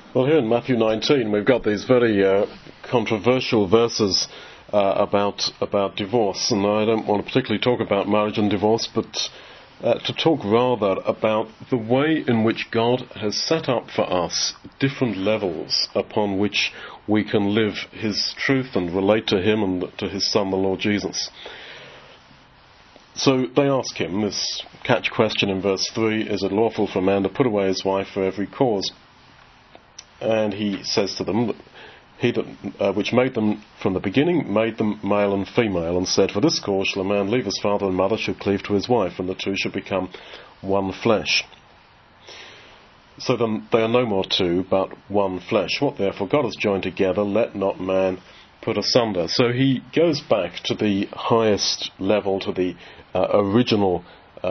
Well, here in Matthew 19, we've got these very controversial verses about divorce, and I don't want to particularly talk about marriage and divorce, but to talk rather about the way in which God has set up for us different levels upon which we can live His truth and relate to Him and to His Son, the Lord Jesus. So they ask Him this catch question in verse 3, is it lawful for a man to put away his wife for every cause? And He says to them, He that which made them from the beginning made them male and female, and said, for this cause shall a man leave his father and mother, shall cleave to his wife, and the two shall become one flesh. So then they are no more two, but one flesh. What therefore God has joined together, let not man put asunder. So He goes back to the highest level, to the original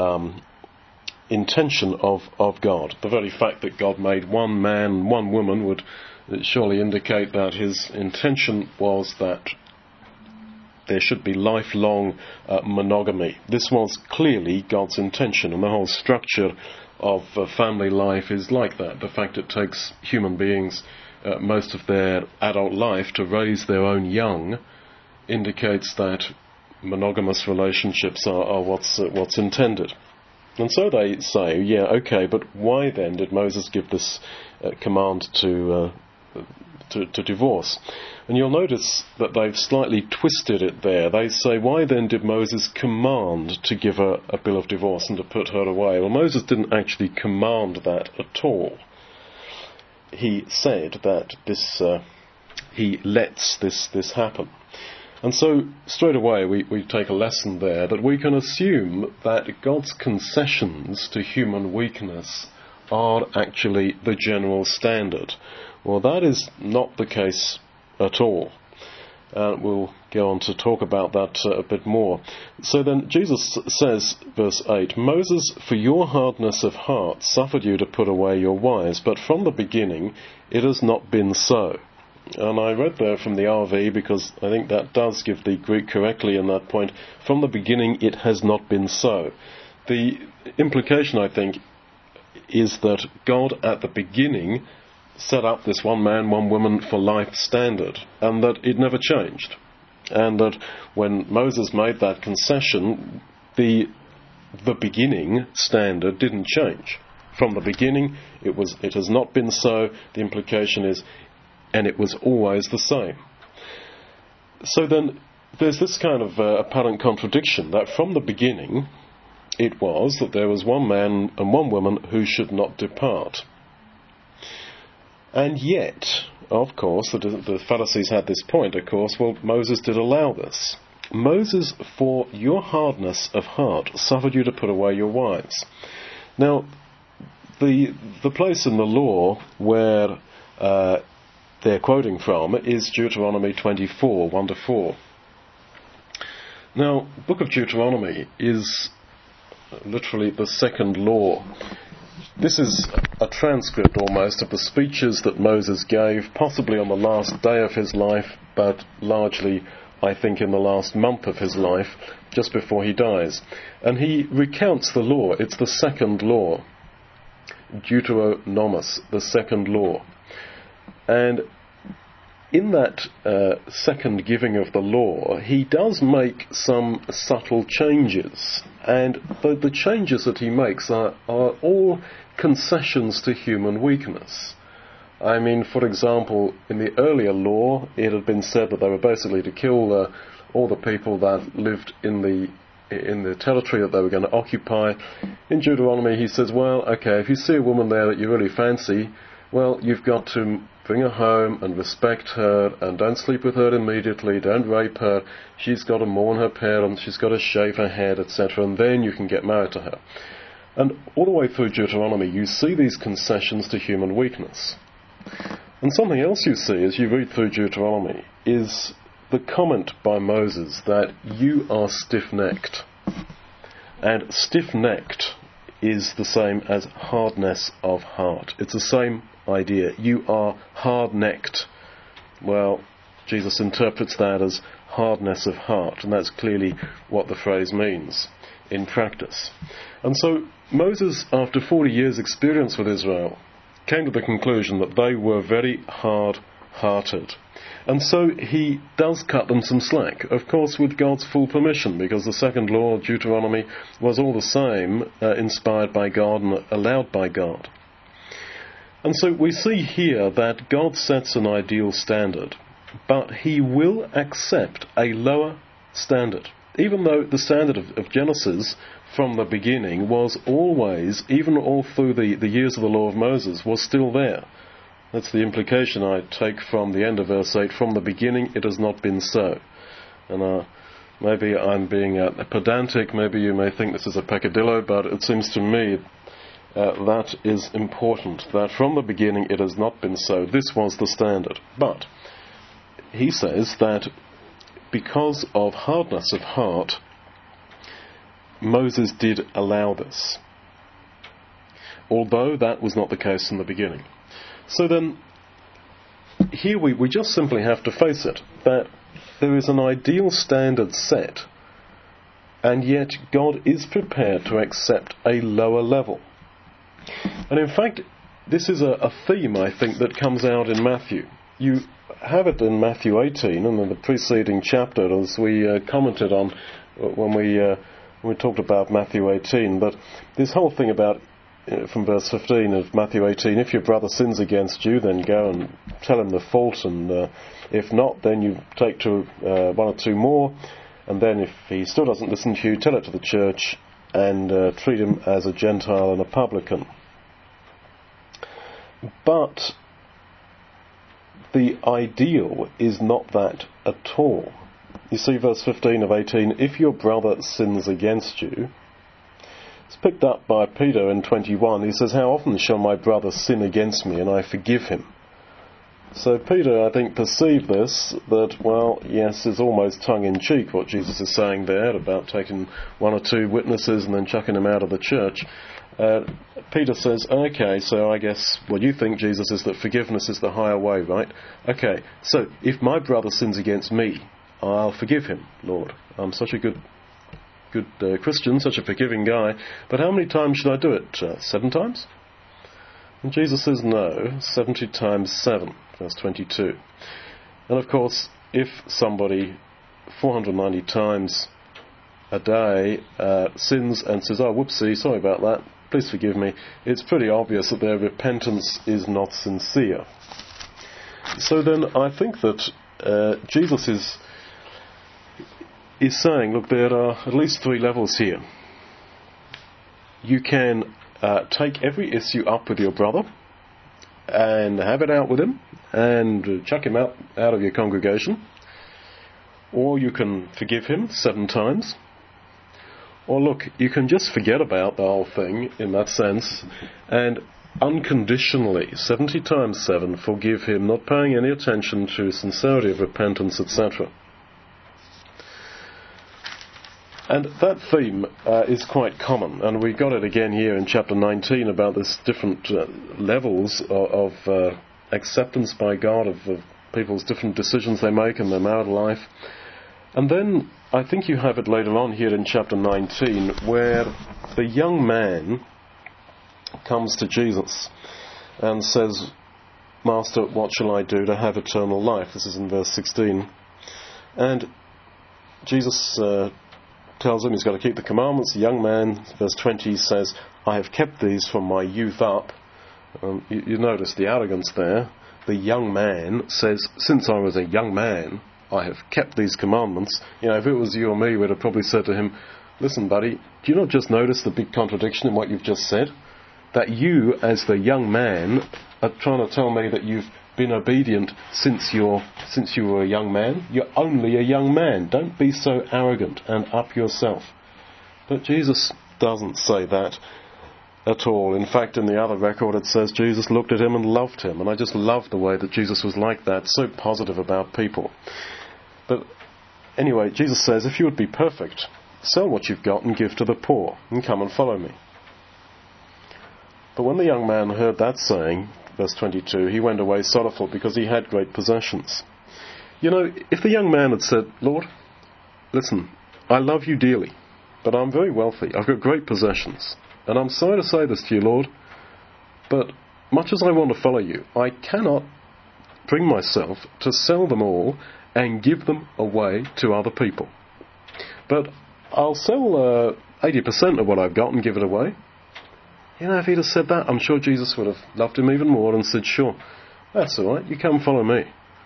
intention of God. The very fact that God made one man and one woman would surely indicate that His intention was that there should be lifelong monogamy. This was clearly God's intention, and the whole structure of family life is like that. The fact it takes human beings most of their adult life to raise their own young indicates that monogamous relationships are what's intended. And so they say, yeah, okay, but why then did Moses give this command to divorce? And you'll notice that they've slightly twisted it there. They say, why then did Moses command to give her a bill of divorce and to put her away? Well, Moses didn't actually command that at all. He said that he lets this happen. And so, straight away, we take a lesson there that we can assume that God's concessions to human weakness are actually the general standard. Well, that is not the case at all. We'll go on to talk about that a bit more. So then, Jesus says, verse 8, Moses, for your hardness of heart, suffered you to put away your wives, but from the beginning it has not been so. And I read there from the RV because I think that does give the Greek correctly in that point. From the beginning it has not been so. The implication, I think, is that God at the beginning set up this one man, one woman for life standard, and that it never changed. And that when Moses made that concession, the beginning standard didn't change. From the beginning it has not been so. The implication is, and it was always the same. So then there's this kind of apparent contradiction that from the beginning it was that there was one man and one woman who should not depart. And yet, of course, the Pharisees had this point, of course, well, Moses did allow this. Moses, for your hardness of heart, suffered you to put away your wives. Now, the place in the law where they're quoting from is Deuteronomy 24, 1-4. Now, the book of Deuteronomy is literally the second law. This is a transcript almost of the speeches that Moses gave, possibly on the last day of his life, but largely, I think, in the last month of his life, just before he dies. And he recounts the law. It's the second law. Deuteronomos, the second law. And in that second giving of the law, he does make some subtle changes. And the changes that he makes are all concessions to human weakness. I mean, for example, in the earlier law, it had been said that they were basically to kill all the people that lived in the territory that they were going to occupy. In Deuteronomy, he says, well, okay, if you see a woman there that you really fancy, well, you've got to bring her home and respect her, and don't sleep with her immediately, don't rape her, she's got to mourn her parents, she's got to shave her head, etc., and then you can get married to her. And all the way through Deuteronomy, you see these concessions to human weakness. And something else you see as you read through Deuteronomy is the comment by Moses that you are stiff-necked. And stiff-necked is the same as hardness of heart. It's the same idea. You are hard-necked. Well, Jesus interprets that as hardness of heart, and that's clearly what the phrase means in practice. And so Moses, after 40 years' experience with Israel, came to the conclusion that they were very hard-hearted. And so he does cut them some slack, of course with God's full permission, because the second law of Deuteronomy was all the same inspired by God and allowed by God. And so we see here that God sets an ideal standard, but he will accept a lower standard, even though the standard of Genesis from the beginning was always, even all through the years of the law of Moses, was still there. That's the implication I take from the end of verse 8. From the beginning it has not been so. And maybe I'm being pedantic, maybe you may think this is a peccadillo, but it seems to me that is important, that from the beginning it has not been so. This was the standard. But he says that because of hardness of heart, Moses did allow this, although that was not the case in the beginning. So then, here we just simply have to face it, that there is an ideal standard set, and yet God is prepared to accept a lower level. And in fact, this is a theme, I think, that comes out in Matthew. You have it in Matthew 18, and in the preceding chapter, as we commented on when we talked about Matthew 18, but this whole thing about from verse 15 of Matthew 18, if your brother sins against you, then go and tell him the fault, and if not, then you take to one or two more, and then if he still doesn't listen to you, tell it to the church, and treat him as a Gentile and a publican. But the ideal is not that at all. You see verse 15 of 18, if your brother sins against you, it's picked up by Peter in 21. He says, how often shall my brother sin against me and I forgive him? So Peter, I think, perceived this, that, well, yes, it's almost tongue-in-cheek what Jesus is saying there about taking one or two witnesses and then chucking them out of the church. Peter says, okay, so I guess what you think, Jesus, is that forgiveness is the higher way, right? Okay, so if my brother sins against me, I'll forgive him, Lord. I'm such a good Christian, such a forgiving guy, but how many times should I do it? 7 times? And Jesus says no, 70 times 7, verse 22. And of course, if somebody 490 times a day sins and says, oh, whoopsie, sorry about that, please forgive me, it's pretty obvious that their repentance is not sincere. So then I think that Jesus is saying, look, there are at least 3 levels here. You can take every issue up with your brother and have it out with him and chuck him out of your congregation, or you can forgive him 7 times, or look, you can just forget about the whole thing in that sense and unconditionally 70 times 7 forgive him, not paying any attention to sincerity of repentance, etc. And that theme is quite common, and we got it again here in chapter 19 about this different levels of acceptance by God of people's different decisions they make in their marital life. And then I think you have it later on here in chapter 19 where the young man comes to Jesus and says, Master, what shall I do to have eternal life? This is in verse 16. And Jesus tells him he's got to keep the commandments. The young man, verse 20, says, I have kept these from my youth up. You notice the arrogance there. The young man says, since I was a young man, I have kept these commandments. You know, if it was you or me, we'd have probably said to him, listen, buddy, do you not just notice the big contradiction in what you've just said? That you, as the young man, are trying to tell me that you've been obedient since you were a young man. You're only a young man. Don't be so arrogant and up yourself. But Jesus doesn't say that at all. In fact, in the other record it says Jesus looked at him and loved him. And I just love the way that Jesus was like that, so positive about people. But anyway, Jesus says, if you would be perfect, sell what you've got and give to the poor, and come and follow me. But when the young man heard that saying, verse 22, he went away sorrowful because he had great possessions. You know, if the young man had said, Lord, listen, I love you dearly, but I'm very wealthy. I've got great possessions. And I'm sorry to say this to you, Lord, but much as I want to follow you, I cannot bring myself to sell them all and give them away to other people. But I'll sell 80% of what I've got and give it away. If he'd have said that, I'm sure Jesus would have loved him even more and said, sure, that's all right, you come follow me.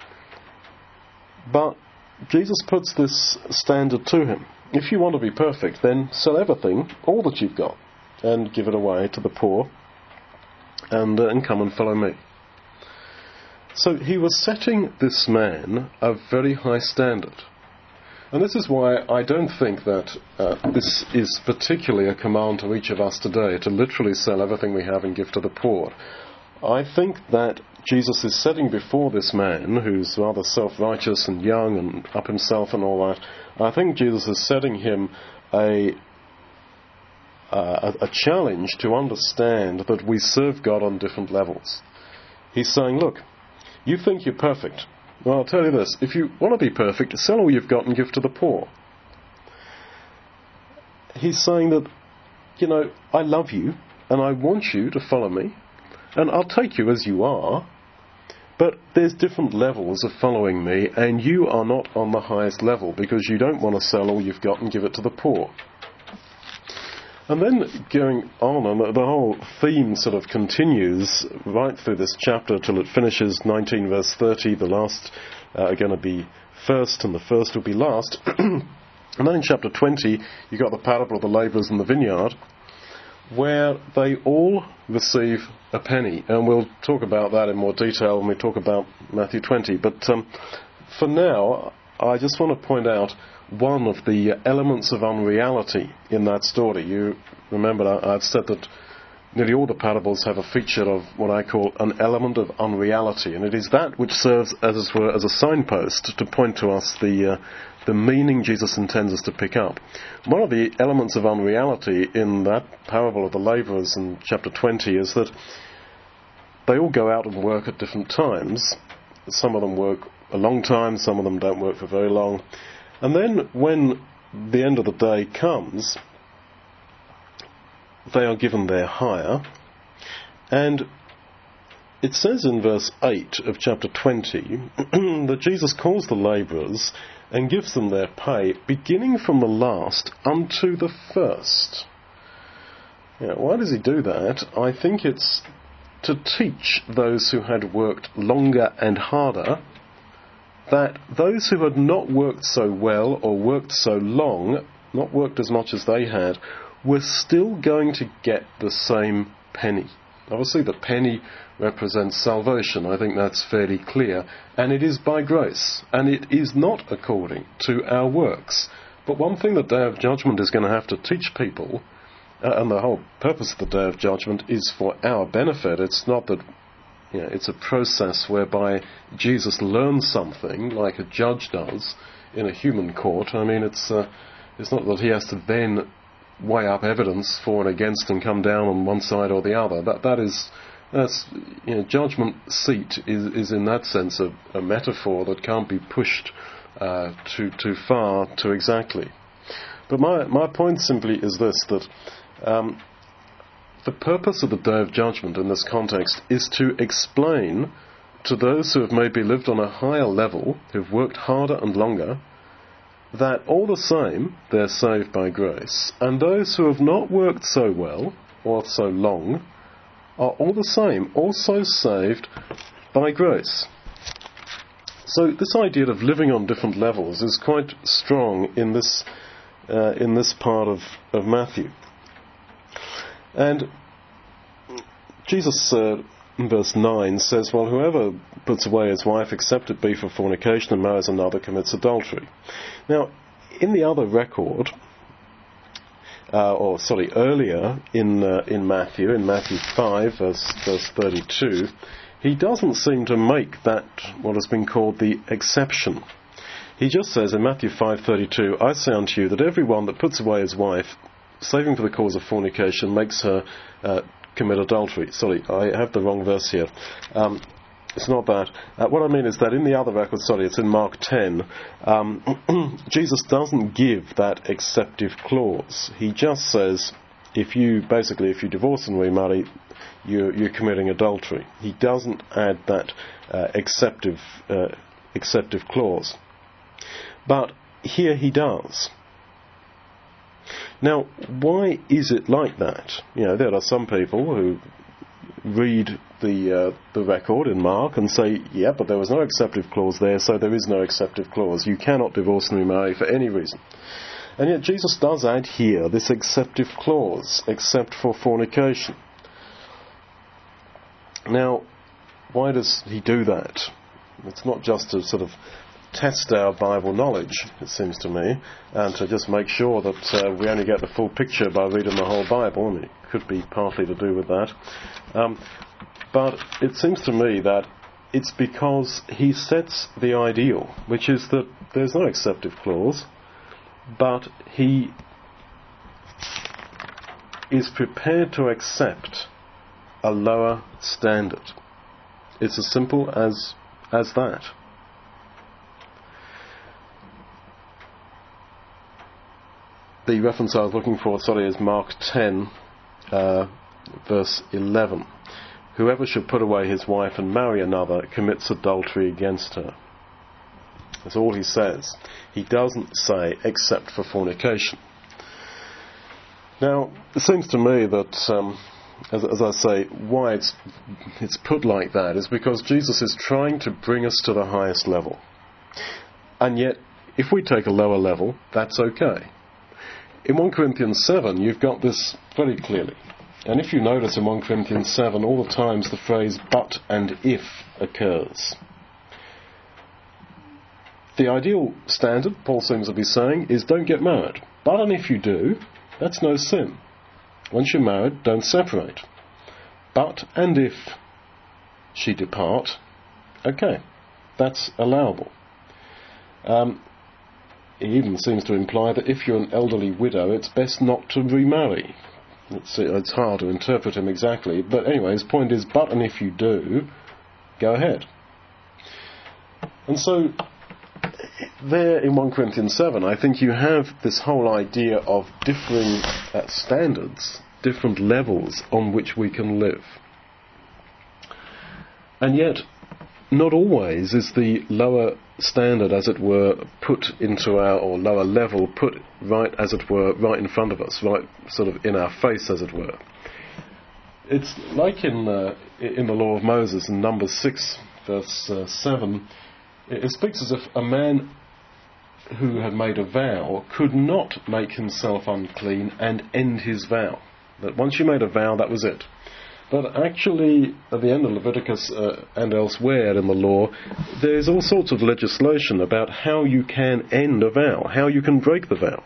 But Jesus puts this standard to him. If you want to be perfect, then sell everything, all that you've got, and give it away to the poor, and come and follow me. So he was setting this man a very high standard. And this is why I don't think that this is particularly a command to each of us today, to literally sell everything we have and give to the poor. I think that Jesus is setting before this man, who's rather self-righteous and young and up himself and all that, I think Jesus is setting him a challenge to understand that we serve God on different levels. He's saying, look, you think you're perfect. Well, I'll tell you this, if you want to be perfect, sell all you've got and give to the poor. He's saying that, I love you and I want you to follow me, and I'll take you as you are, but there's different levels of following me, and you are not on the highest level because you don't want to sell all you've got and give it to the poor. And then going on, and the whole theme sort of continues right through this chapter till it finishes, 19 verse 30, the last are going to be first and the first will be last. And then in chapter 20, you've got the parable of the labourers in the vineyard, where they all receive a penny. And we'll talk about that in more detail when we talk about Matthew 20. But for now, I just want to point out one of the elements of unreality in that story. You remember I've said that nearly all the parables have a feature of what I call an element of unreality, and it is that which serves, as it were, as a signpost to point to us the meaning Jesus intends us to pick up. One of the elements of unreality in that parable of the labourers in chapter 20 is that they all go out and work at different times. Some of them work a long time, some of them don't work for very long. And then when the end of the day comes, they are given their hire. And it says in verse 8 of chapter 20 that Jesus calls the labourers and gives them their pay, beginning from the last unto the first. Now, why does he do that? I think it's to teach those who had worked longer and harder that those who had not worked so well or worked so long, not worked as much as they had, were still going to get the same penny. Obviously the penny represents salvation. I think that's fairly clear. And it is by grace. And it is not according to our works. But one thing the Day of Judgment is going to have to teach people, and the whole purpose of the Day of Judgment is for our benefit. It's not that it's a process whereby Jesus learns something like a judge does in a human court. I mean, it's not that he has to then weigh up evidence for and against and come down on one side or the other. That's judgment seat is in that sense a metaphor that can't be pushed too far, too exactly. But my point simply is this, that the purpose of the Day of Judgment in this context is to explain to those who have maybe lived on a higher level, who've worked harder and longer, that all the same they're saved by grace, and those who have not worked so well or so long are all the same also saved by grace. So this idea of living on different levels is quite strong in this part of Matthew. And Jesus, in verse 9, says, well, whoever puts away his wife, except it be for fornication, and marries another, commits adultery. Now, in the other record, earlier in Matthew 5, verse 32, he doesn't seem to make that what has been called the exception. He just says in Matthew 5:32, I say unto you that every one that puts away his wife, saving for the cause of fornication, makes her commit adultery. Sorry, I have the wrong verse here. It's not that. What I mean is that in the other record, it's in Mark 10, Jesus doesn't give that exceptive clause. He just says, if you divorce and remarry, you're committing adultery. He doesn't add that acceptive clause. But here he does. Now, why is it like that? There are some people who read the record in Mark and say, yeah, but there was no acceptive clause there, so there is no acceptive clause. You cannot divorce and remarry for any reason. And yet Jesus does add here this acceptive clause, except for fornication. Now, why does he do that? It's not just to sort of test our Bible knowledge, it seems to me, and to just make sure that we only get the full picture by reading the whole Bible, and it could be partly to do with that. But it seems to me that it's because he sets the ideal, which is that there's no acceptive clause, but he is prepared to accept a lower standard. It's as simple as that. The reference I was looking for, is Mark 10, verse 11. Whoever should put away his wife and marry another commits adultery against her. That's all he says. He doesn't say except for fornication. Now, it seems to me that, as I say, why it's put like that is because Jesus is trying to bring us to the highest level. And yet, if we take a lower level, that's okay. In 1 Corinthians 7, you've got this very clearly. And if you notice in 1 Corinthians 7, all the times the phrase but and if occurs. The ideal standard, Paul seems to be saying, is don't get married. But and if you do, that's no sin. Once you're married, don't separate. But and if she depart, okay, that's allowable. He even seems to imply that if you're an elderly widow, it's best not to remarry. It's hard to interpret him exactly, but anyway, his point is, but and if you do, go ahead. And so, there in 1 Corinthians 7, I think you have this whole idea of differing standards, different levels on which we can live. And yet, not always is the lower standard, as it were, or lower level, put right, as it were, right in front of us, right sort of in our face, as it were. It's like in the law of Moses, in Numbers 6, verse 7, it speaks as if a man who had made a vow could not make himself unclean and end his vow. That once you made a vow, that was it. But actually, at the end of Leviticus and elsewhere in the law, there's all sorts of legislation about how you can end a vow, how you can break the vow.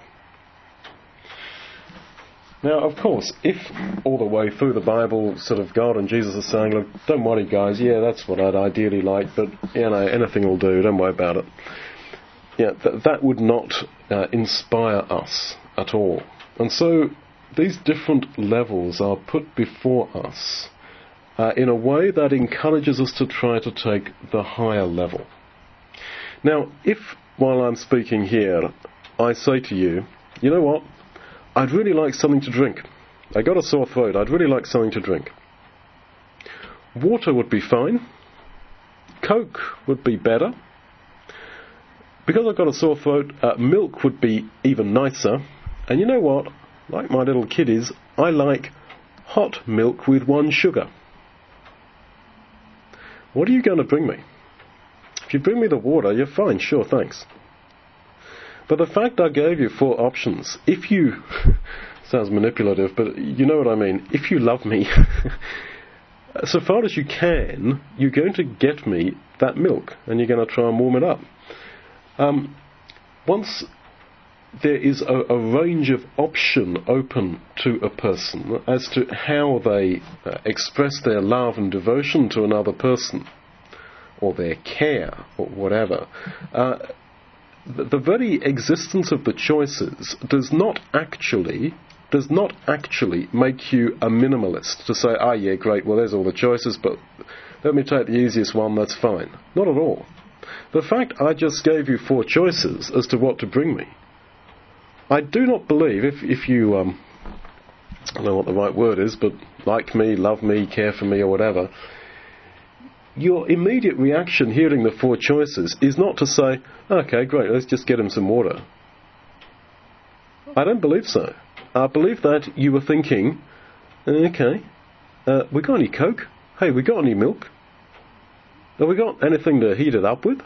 Now, of course, if all the way through the Bible, sort of God and Jesus are saying, look, don't worry guys, yeah, that's what I'd ideally like, but, anything will do, don't worry about it. Yeah, that would not inspire us at all. And so, these different levels are put before us in a way that encourages us to try to take the higher level. Now, if, while I'm speaking here, I say to you, you know what, I'd really like something to drink. I got a sore throat, I'd really like something to drink. Water would be fine. Coke would be better. Because I've got a sore throat, milk would be even nicer. And you know what? Like my little kiddies, I like hot milk with 1 sugar. What are you going to bring me? If you bring me the water, you're fine, sure, thanks. But the fact I gave you 4 options, if you... sounds manipulative, but you know what I mean. If you love me, so far as you can, you're going to get me that milk, and you're going to try and warm it up. Once there is a range of option open to a person as to how they express their love and devotion to another person, or their care, or whatever, the very existence of the choices does not actually make you a minimalist to say, yeah, great, well, there's all the choices, but let me take the easiest one, that's fine. Not at all. The fact I just gave you 4 choices as to what to bring me, I do not believe, if you I don't know what the right word is, but like me, love me, care for me, or whatever, your immediate reaction hearing the 4 choices is not to say, okay, great, let's just get him some water. I don't believe so. I believe that you were thinking, okay, we got any Coke? Hey, we got any milk? Have we got anything to heat it up with?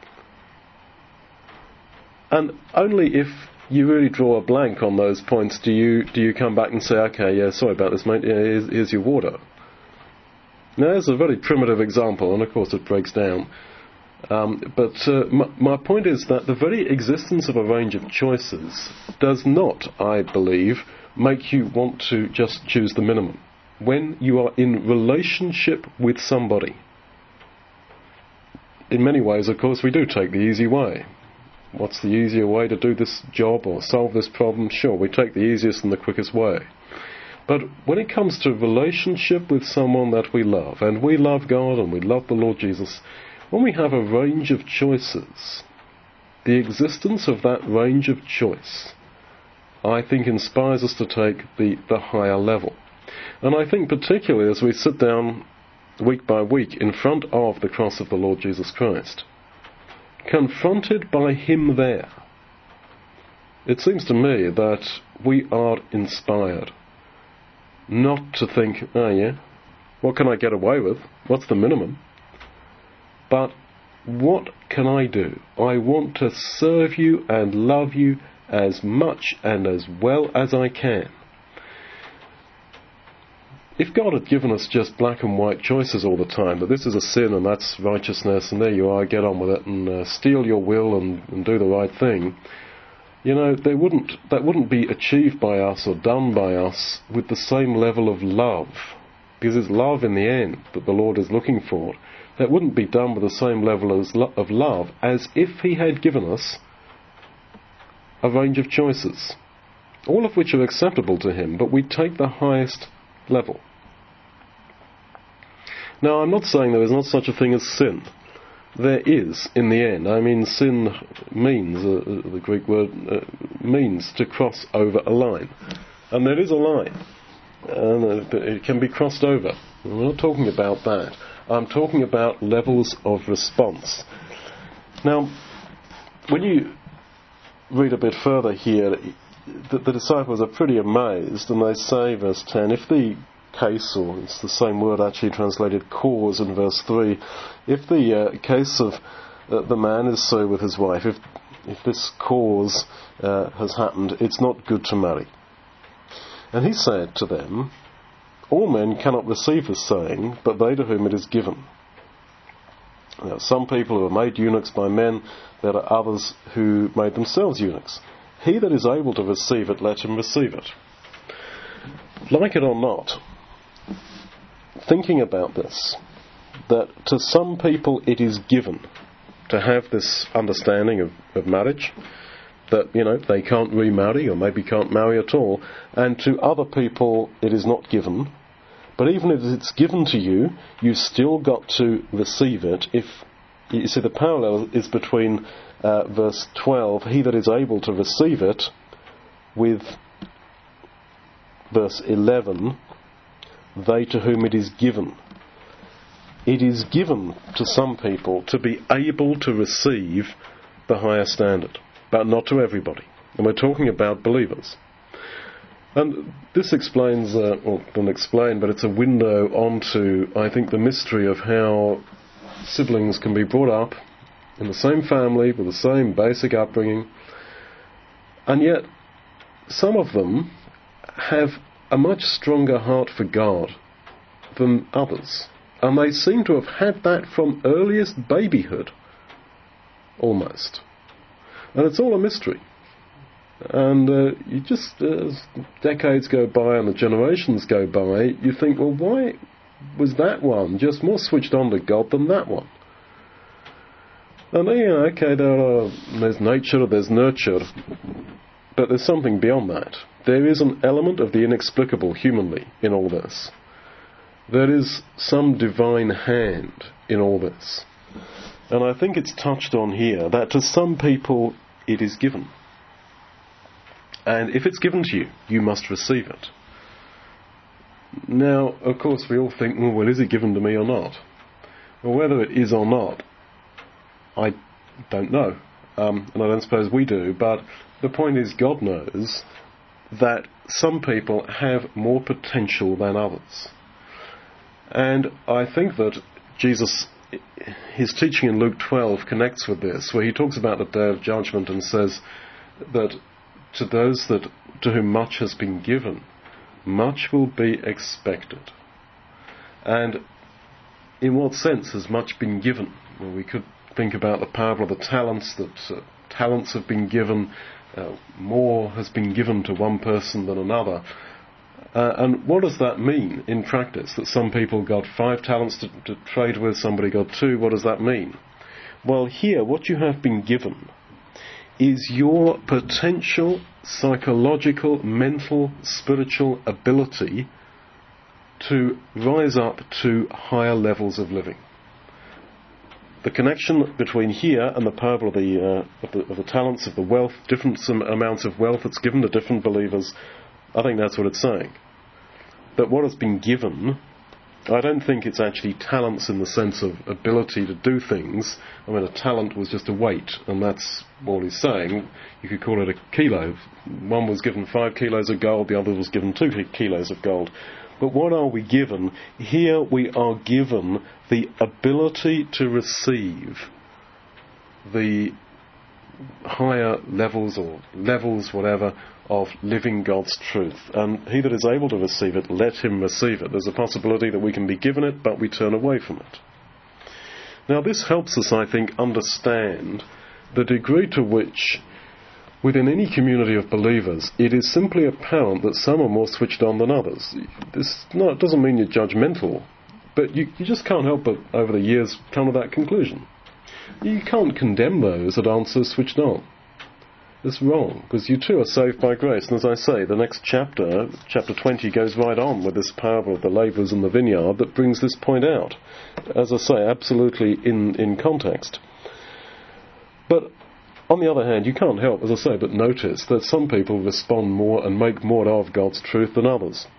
And only if you really draw a blank on those points do you come back and say, okay, yeah, sorry about this, mate, yeah, here's your water. Now, there's a very primitive example, and of course it breaks down. But my point is that the very existence of a range of choices does not, I believe, make you want to just choose the minimum. When you are in relationship with somebody, in many ways, of course, we do take the easy way. What's the easier way to do this job or solve this problem? Sure, we take the easiest and the quickest way. But when it comes to relationship with someone that we love, and we love God and we love the Lord Jesus, when we have a range of choices, the existence of that range of choice, I think, inspires us to take the higher level. And I think particularly as we sit down week by week in front of the cross of the Lord Jesus Christ, confronted by Him there, it seems to me that we are inspired not to think, oh yeah, what can I get away with? What's the minimum? But what can I do? I want to serve you and love you as much and as well as I can. If God had given us just black and white choices all the time, that this is a sin and that's righteousness and there you are, get on with it and steal your will and do the right thing, you know, that wouldn't be achieved by us or done by us with the same level of love, because it's love in the end that the Lord is looking for. That wouldn't be done with the same level of love as if He had given us a range of choices, all of which are acceptable to Him, but we take the highest level. Now, I'm not saying there is not such a thing as sin. There is, in the end. I mean, sin means, the Greek word means to cross over a line. And there is a line. And it can be crossed over. I'm not talking about that. I'm talking about levels of response. Now, when you read a bit further here, the disciples are pretty amazed, and they say, verse 10, if the case, or it's the same word actually translated cause in verse 3, if the case of the man is so with his wife, if this cause has happened, it's not good to marry. And he said to them, all men cannot receive this saying, but they to whom it is given. Now, some people are made eunuchs by men, there are others who made themselves eunuchs. He that is able to receive it, let him receive it. Like it or not, thinking about this, that to some people it is given to have this understanding of marriage, that, you know, they can't remarry or maybe can't marry at all, and to other people it is not given. But even if it's given to you, you've still got to receive it. If you see, the parallel is between verse 12, he that is able to receive it, with verse 11, they to whom it is given. It is given to some people to be able to receive the higher standard, but not to everybody. And we're talking about believers. And this explains, well, doesn't explain, but it's a window onto, I think, the mystery of how siblings can be brought up in the same family, with the same basic upbringing, and yet some of them have a much stronger heart for God than others. And they seem to have had that from earliest babyhood, almost. And it's all a mystery. And you just, as decades go by and the generations go by, you think, well, why was that one just more switched on to God than that one? And, you know, okay, there's nature, there's nurture, but there's something beyond that. There is an element of the inexplicable humanly in all this. There is some divine hand in all this. And I think it's touched on here that to some people it is given. And if it's given to you, you must receive it. Now, of course, we all think, well, is it given to me or not? Well, whether it is or not, I don't know. And I don't suppose we do, but the point is, God knows that some people have more potential than others. And I think that Jesus, his teaching in Luke 12 connects with this, where he talks about the day of judgment and says that to those to whom much has been given, much will be expected. And in what sense has much been given? Well, we could think about the parable of the talents, that talents have been given, more has been given to one person than another. And what does that mean in practice? That some people got 5 talents to trade with, somebody got 2, what does that mean? Well, here, what you have been given is your potential psychological, mental, spiritual ability to rise up to higher levels of living. The connection between here and the parable of the talents, of the wealth, different amounts of wealth that's given to different believers, I think that's what it's saying. That what has been given, I don't think it's actually talents in the sense of ability to do things. I mean, a talent was just a weight, and that's all he's saying. You could call it a kilo. One was given 5 kilos of gold, the other was given 2 kilos of gold. But what are we given? Here we are given the ability to receive the higher levels, or levels, whatever, of living God's truth. And he that is able to receive it, let him receive it. There's a possibility that we can be given it, but we turn away from it. Now this helps us, I think, understand the degree to which, within any community of believers, it is simply apparent that some are more switched on than others. It doesn't mean you're judgmental, but you just can't help but, over the years, come to that conclusion. You can't condemn those that aren't so switched on. It's wrong, because you too are saved by grace. And as I say, the next chapter, chapter 20, goes right on with this parable of the labourers in the vineyard that brings this point out. As I say, absolutely in context. But on the other hand, you can't help, as I say, but notice that some people respond more and make more of God's truth than others.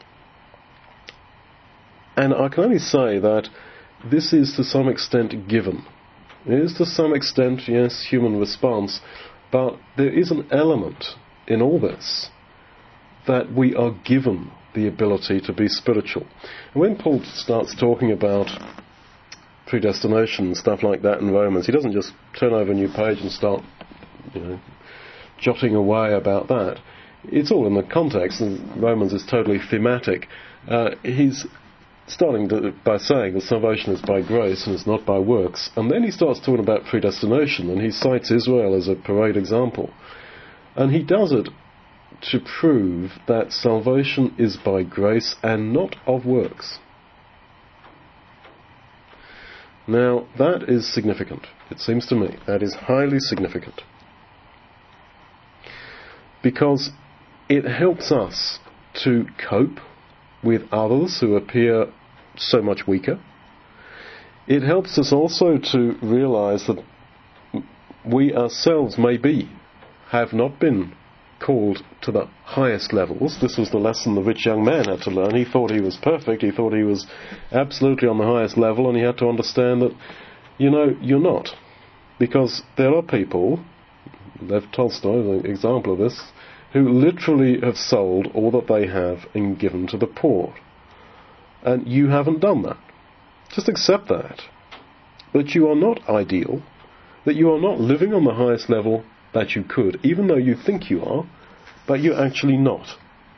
And I can only say that this is to some extent given. It is to some extent, yes, human response, but there is an element in all this that we are given the ability to be spiritual. And when Paul starts talking about predestination and stuff like that in Romans, he doesn't just turn over a new page and start jotting away about that. It's all in the context, and Romans is totally thematic. He's starting by saying that salvation is by grace and is not by works, and then he starts talking about predestination, and he cites Israel as a parade example. And he does it to prove that salvation is by grace and not of works. Now, that is significant. It seems to me that is highly significant, because it helps us to cope with others who appear so much weaker. It helps us also to realize that we ourselves have not been called to the highest levels. This was the lesson the rich young man had to learn. He thought he was perfect. He thought he was absolutely on the highest level, and he had to understand that, you're not. Because there are people, Lev Tolstoy, the example of this, who literally have sold all that they have and given to the poor. And you haven't done that. Just accept that. That you are not ideal, that you are not living on the highest level that you could, even though you think you are, but you're actually not.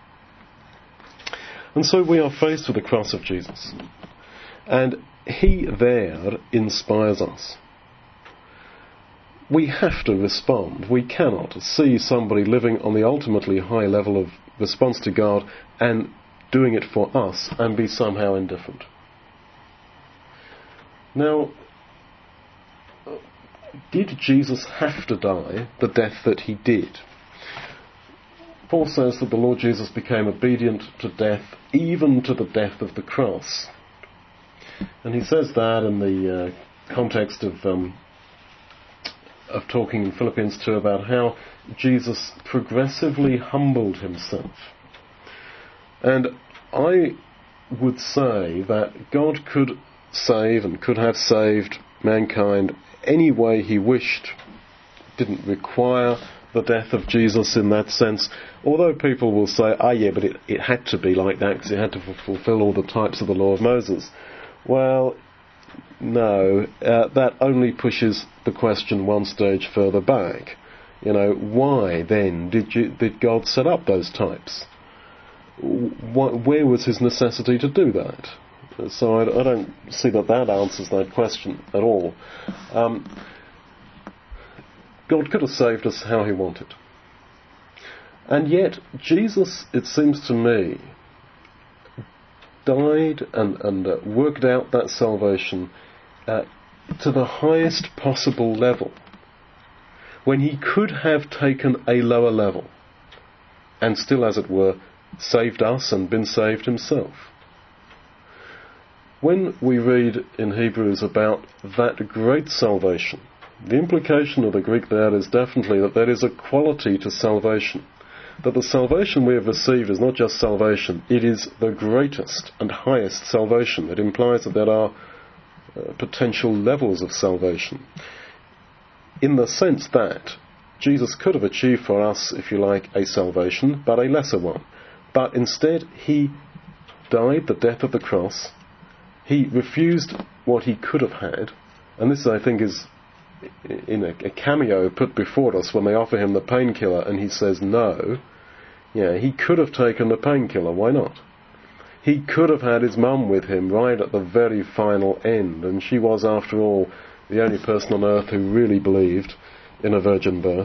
And so we are faced with the cross of Jesus. And he there inspires us. We have to respond. We cannot see somebody living on the ultimately high level of response to God and doing it for us and be somehow indifferent. Now, did Jesus have to die the death that he did? Paul says that the Lord Jesus became obedient to death, even to the death of the cross. And he says that in the context of talking in Philippians 2 about how Jesus progressively humbled himself. And I would say that God could save and could have saved mankind any way he wished, didn't require the death of Jesus in that sense, although people will say, yeah, but it had to be like that because it had to fulfill all the types of the law of Moses. Well, no, that only pushes the question one stage further back. Why then did God set up those types? Where was his necessity to do that? So I don't see that answers that question at all. God could have saved us how he wanted. And yet, Jesus, it seems to me, died and worked out that salvation to the highest possible level, when he could have taken a lower level and still, as it were, saved us and been saved himself. When we read in Hebrews about that great salvation, the implication of the Greek there is definitely that there is a quality to salvation. That the salvation we have received is not just salvation, it is the greatest and highest salvation. It implies that there are potential levels of salvation, in the sense that Jesus could have achieved for us, if you like, a salvation, but a lesser one. But instead, he died the death of the cross. He refused what he could have had, and this, I think, is in a cameo put before us when they offer him the painkiller and he says no. Yeah, he could have taken the painkiller, why not? He could have had his mum with him right at the very final end, and she was, after all, the only person on earth who really believed in a virgin birth.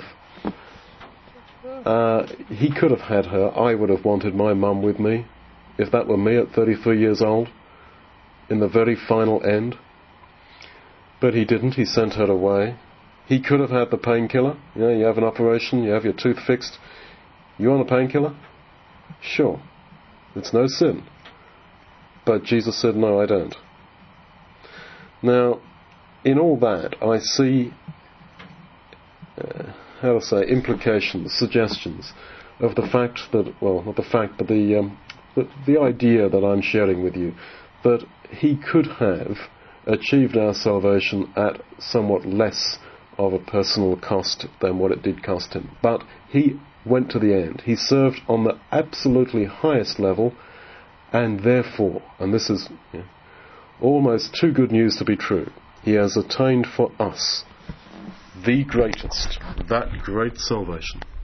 He could have had her. I would have wanted my mum with me, if that were me at 33 years old, in the very final end. But he didn't. He sent her away. He could have had the painkiller. You have an operation, you have your tooth fixed. You want a painkiller? Sure. It's no sin. But Jesus said, no, I don't. Now, in all that, I see, implications, suggestions of the fact that, well, not the fact, but the idea that I'm sharing with you, that he could have achieved our salvation at somewhat less of a personal cost than what it did cost him. But he went to the end. He served on the absolutely highest level, and therefore, and this is almost too good news to be true, he has attained for us the greatest, that great salvation.